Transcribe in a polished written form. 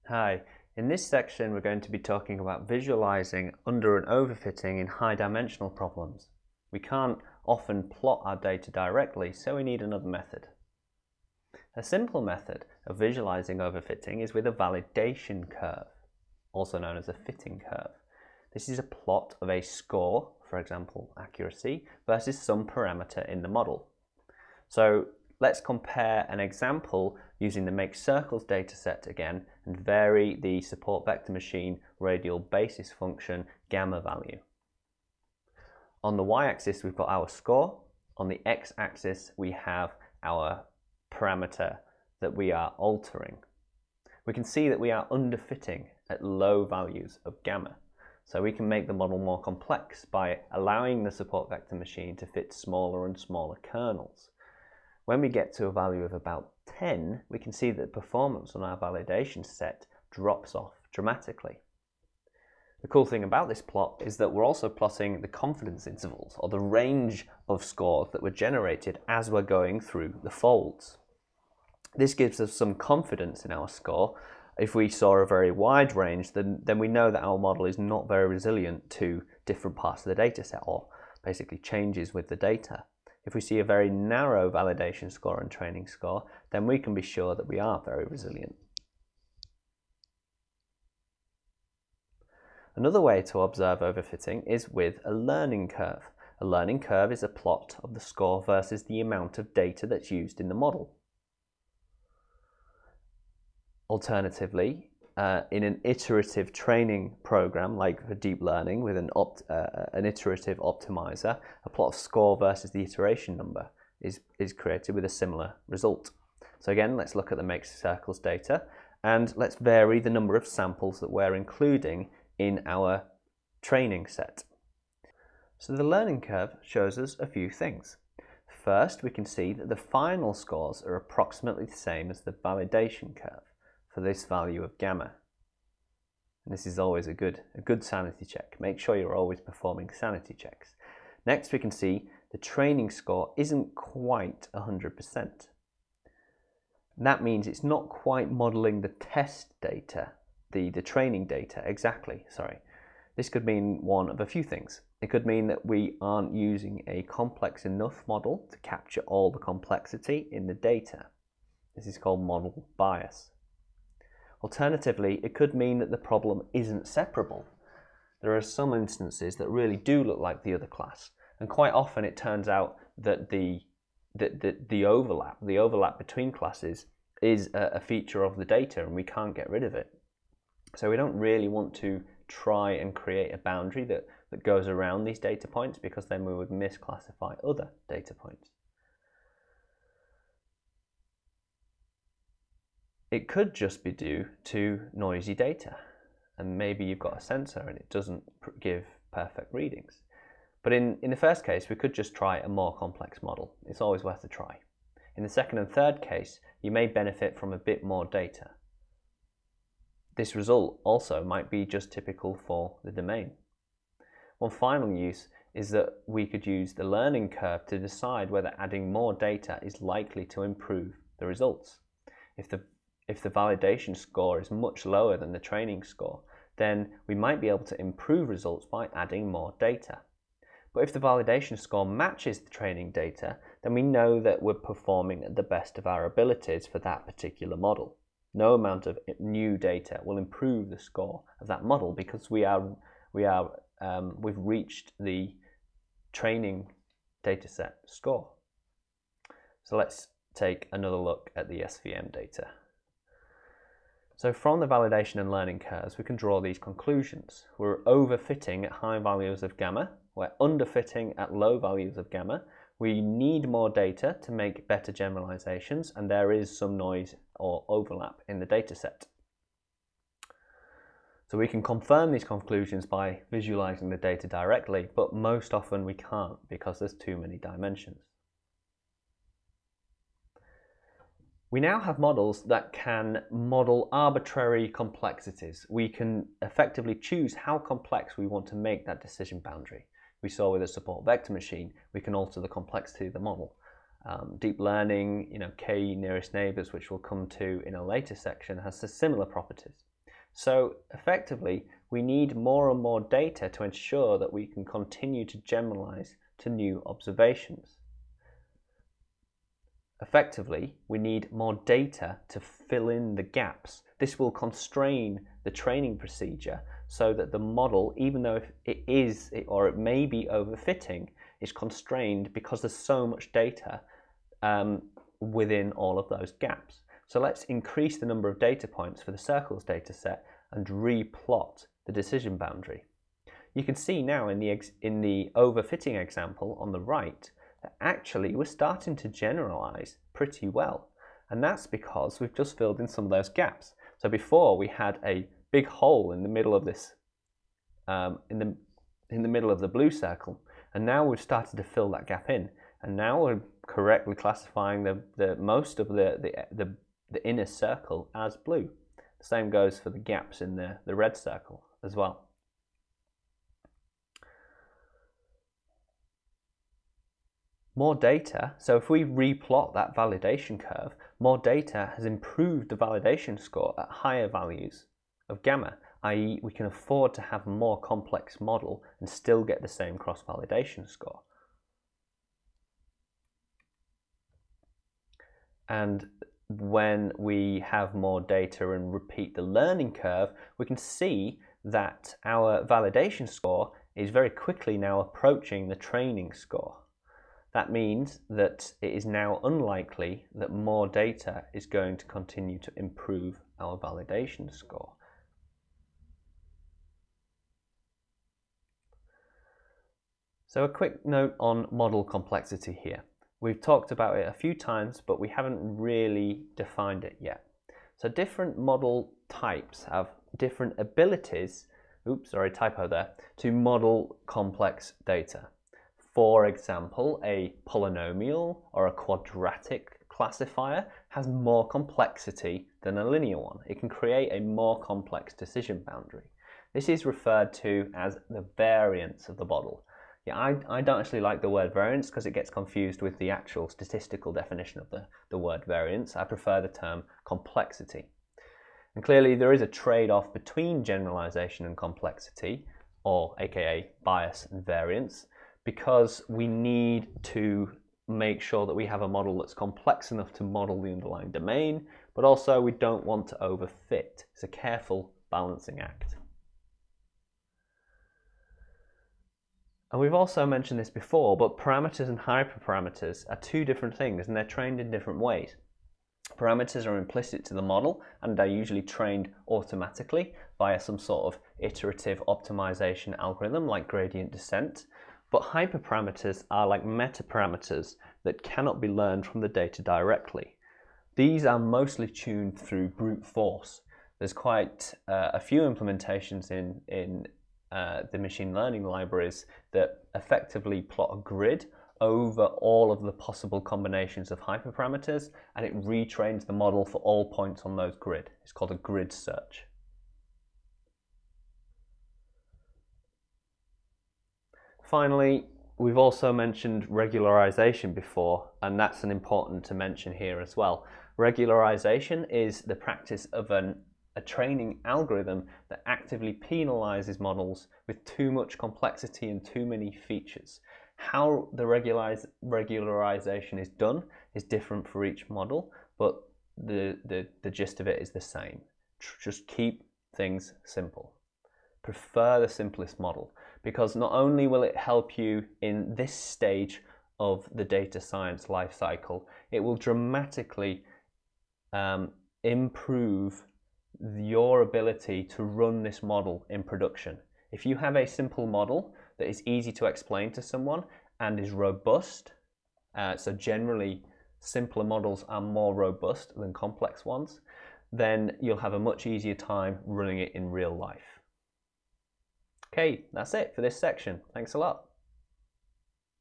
Hi, in this section we're going to be talking about visualizing under and overfitting in high dimensional problems. We can't often plot our data directly, so we need another method. A simple method of visualizing overfitting is with a validation curve, also known as a fitting curve. This is a plot of a score, for example accuracy, versus some parameter in the model. So let's compare an example using the Make Circles dataset again and vary the support vector machine radial basis function gamma value. On the y-axis we've got our score, on the x-axis we have our parameter that we are altering. We can see that we are underfitting at low values of gamma, so we can make the model more complex by allowing the support vector machine to fit smaller and smaller kernels. When we get to a value of about 10, we can see that performance on our validation set drops off dramatically. The cool thing about this plot is that we're also plotting the confidence intervals, or the range of scores that were generated as we're going through the folds. This gives us some confidence in our score. If we saw a very wide range, then we know that our model is not very resilient to different parts of the data set, or basically changes with the data. If we see a very narrow validation score and training score, then we can be sure that we are very resilient. Another way to observe overfitting is with a learning curve. A learning curve is a plot of the score versus the amount of data that's used in the model. Alternatively, in an iterative training program like for deep learning with an iterative optimizer, a plot of score versus the iteration number is created with a similar result. So again, let's look at the Make Circles data and let's vary the number of samples that we're including in our training set. So the learning curve shows us a few things. First, we can see that the final scores are approximately the same as the validation curve for this value of gamma. And this is always a good sanity check. Make sure you're always performing sanity checks. Next, we can see the training score isn't quite 100%. That means it's not quite modeling the test data, the training data exactly, This could mean one of a few things. It could mean that we aren't using a complex enough model to capture all the complexity in the data. This is called model bias. Alternatively, it could mean that the problem isn't separable. There are some instances that really do look like the other class, and quite often it turns out that the overlap between classes is a feature of the data and we can't get rid of it. So we don't really want to try and create a boundary that goes around these data points, because then we would misclassify other data points. It could just be due to noisy data, and maybe you've got a sensor and it doesn't give perfect readings. But in the first case, we could just try a more complex model. It's always worth a try. In the second and third case, you may benefit from a bit more data. This result also might be just typical for the domain. One final use is that we could use the learning curve to decide whether adding more data is likely to improve the results. If the validation score is much lower than the training score, then we might be able to improve results by adding more data. But if the validation score matches the training data, then we know that we're performing at the best of our abilities for that particular model. No amount of new data will improve the score of that model, because we've reached the training dataset score. So let's take another look at the SVM data. So from the validation and learning curves, we can draw these conclusions. We're overfitting at high values of gamma. We're underfitting at low values of gamma. We need more data to make better generalizations, and there is some noise or overlap in the data set. So we can confirm these conclusions by visualizing the data directly, but most often we can't because there's too many dimensions. We now have models that can model arbitrary complexities. We can effectively choose how complex we want to make that decision boundary. We saw with a support vector machine, we can alter the complexity of the model. Deep learning, k nearest neighbors, which we'll come to in a later section, has similar properties. So effectively, we need more and more data to ensure that we can continue to generalize to new observations. Effectively, we need more data to fill in the gaps. This will constrain the training procedure so that the model, even though it is or it may be overfitting, is constrained because there's so much data within all of those gaps. So let's increase the number of data points for the circles data set and replot the decision boundary. You can see now in the overfitting example on the right that actually we're starting to generalize pretty well. And that's because we've just filled in some of those gaps. So before we had a big hole in the middle of this, in the middle of the blue circle, and now we've started to fill that gap in. And now we're correctly classifying the most of the inner circle as blue. The same goes for the gaps in the red circle as well. More data, so if we replot that validation curve, more data has improved the validation score at higher values of gamma, i.e. we can afford to have a more complex model and still get the same cross-validation score. And when we have more data and repeat the learning curve, we can see that our validation score is very quickly now approaching the training score. That means that it is now unlikely that more data is going to continue to improve our validation score. So a quick note on model complexity here. We've talked about it a few times, but we haven't really defined it yet. So different model types have different abilities, oops, sorry, typo there, to model complex data. For example, a polynomial or a quadratic classifier has more complexity than a linear one. It can create a more complex decision boundary. This is referred to as the variance of the model. Yeah, I don't actually like the word variance because it gets confused with the actual statistical definition of the word variance. I prefer the term complexity. And clearly there is a trade-off between generalization and complexity, or aka bias and variance, because we need to make sure that we have a model that's complex enough to model the underlying domain, but also we don't want to overfit. It's a careful balancing act. And we've also mentioned this before, but parameters and hyperparameters are two different things and they're trained in different ways. Parameters are implicit to the model and are usually trained automatically via some sort of iterative optimization algorithm like gradient descent. But hyperparameters are like metaparameters that cannot be learned from the data directly. These are mostly tuned through brute force. There's quite a few implementations in the machine learning libraries that effectively plot a grid over all of the possible combinations of hyperparameters, and it retrains the model for all points on those grid. It's called a grid search. Finally, we've also mentioned regularization before, and that's an important to mention here as well. Regularization is the practice of a training algorithm that actively penalizes models with too much complexity and too many features. How the regularization is done is different for each model, but the gist of it is the same. Just keep things simple. Prefer the simplest model, because not only will it help you in this stage of the data science life cycle, it will dramatically improve your ability to run this model in production. If you have a simple model that is easy to explain to someone and is robust, so generally simpler models are more robust than complex ones, then you'll have a much easier time running it in real life. Okay, that's it for this section. Thanks a lot.